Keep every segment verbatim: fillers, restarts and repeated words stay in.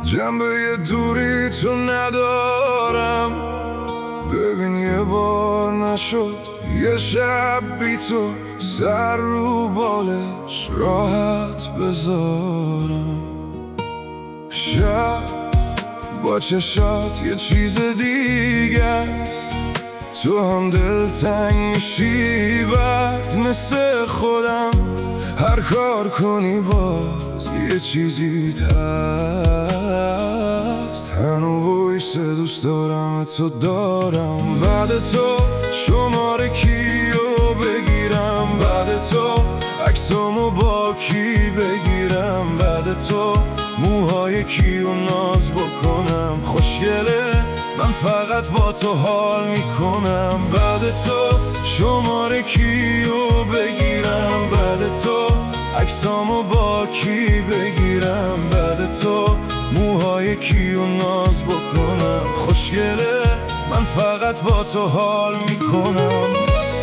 جنبه دوری تو ندارم. ببین یه بار نشد یه شب بی تو سر رو بالش راحت بذارم. شب با چشات یه چیز دیگه است، تو هم دلتنگ میشی بعد مثل خودم هر کار کنی باز یه چیزی هست. هنو وایس دوست دارم تو دارم، بعد تو شماره کیو بگیرم، بعد تو عکسامو با کی بگیرم، بعد تو موهای کیو ناز بکنم. خوشگله من فقط با تو حال میکنم، بعد تو شماره کیو بگیرم، بعد تو عکسامو با کی بگیرم، بعد تو موهای کیو ناز بکنم. خوشگله من فقط با تو حال میکنم.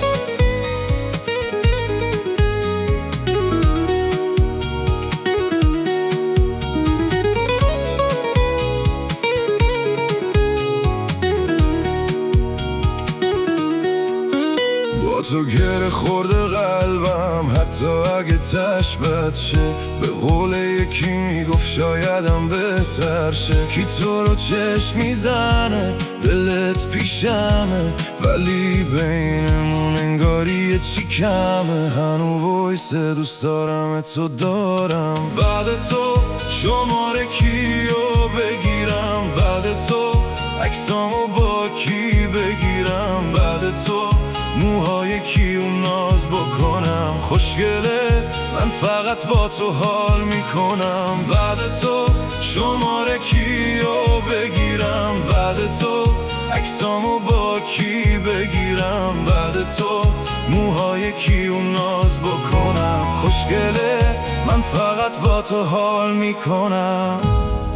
تو گره خورده قلبم حتی اگه تش بد شه. به قول یکی میگفت شایدم بهتر شه. کی تو رو چشم میزنه دلت پیشمه، ولی بینمون انگاری چی کمه. هنو وایس دوست دارم تو دارم، بعد تو شماره کیو بگیرم، بعد تو عکسامو با کی بگیرم، بعد تو موهای کیو ناز بکنم. خوشگله من فقط با تو حال میکنم، بعد تو شماره کیو بگیرم، بعد تو عکسامو با کی بگیرم، بعد تو موهای کیو ناز بکنم. خوشگله من فقط با تو حال میکنم.